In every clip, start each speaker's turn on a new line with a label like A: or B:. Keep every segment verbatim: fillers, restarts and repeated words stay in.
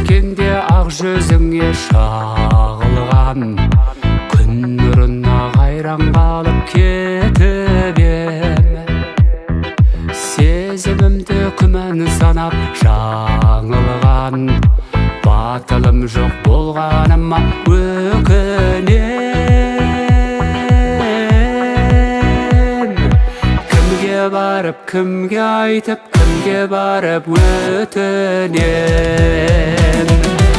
A: Күріскенде ақ жүзіңе шағылған, күн нұрына қайран қалып кетіп ем. Сезімімді күмән санап жаңылған, батылым жоқ болғаныма өкінем. Кімге барып, кімге айтып, кімге барып өтінем.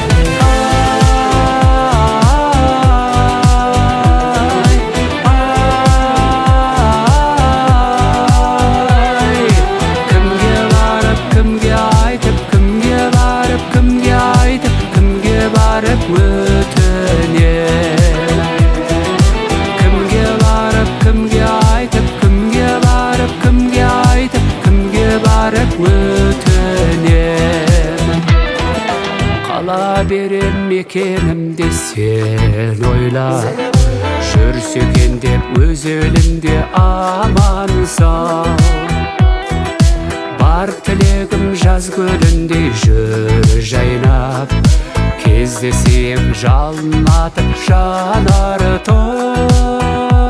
A: Қала берем екенімде сен ойла, жүрсе екен деп өз елінде аман сау. Бар тілегім жаз көліндей жүр жайнап, кездесем жалын атып жанары тоу.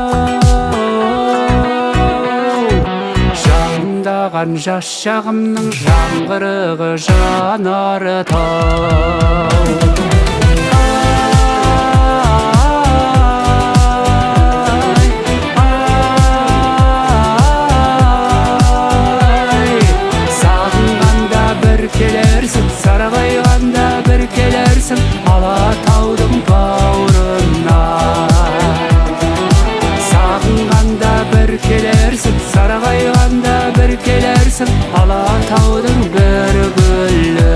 A: Жалындаған жас шағымның жаңғырығы жанары тау. Сағынғанда бір келерсің, сарғайғанда бір келерсің Алатаудың бауырына. Сағынғанда бір келерсің, сарғайғанда бір келерсің Алатаудың бір гүлі.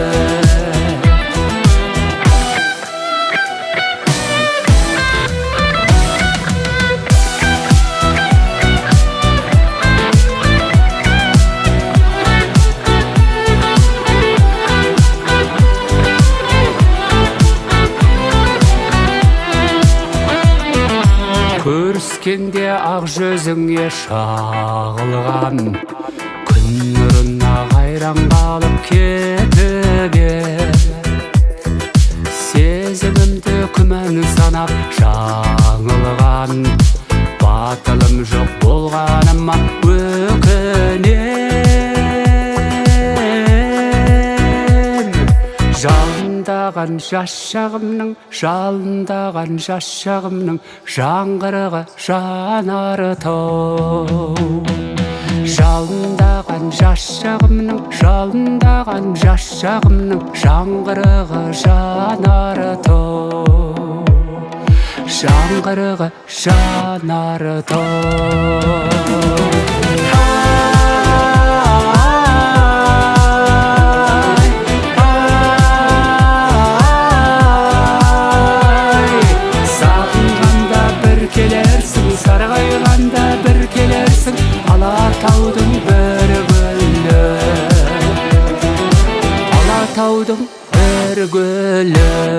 A: Көріскенде ақ жүзіңе шағылған, күн нұрына қайран қалып кетіп ем. Сезімімді күмән санап жаңылған, батылым жоқ болғаныма өкінем. Жалындаған жас шағымның, жалындаған жас шағымның жаңғырығы жанары тау. Жалындаған жас шағымның, жалындаған жас шағымның жаңғырығы жанары тау. Жаңғырығы жанары тау. Сарғайғанда бір келерсің Алатаудың бір гүлі. Алатаудың бір гүлі.